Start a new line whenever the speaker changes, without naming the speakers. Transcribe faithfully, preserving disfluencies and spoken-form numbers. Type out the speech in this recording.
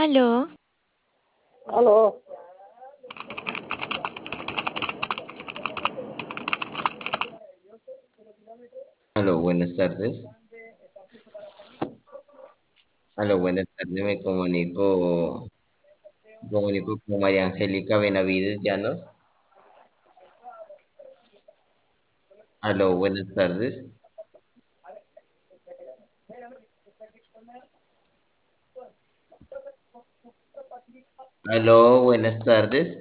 Aló,
Aló,
Aló, buenas tardes. Aló, buenas tardes. Me comunico, comunico con María Angélica Benavides Llanos. Aló, buenas tardes. Aló, buenas tardes.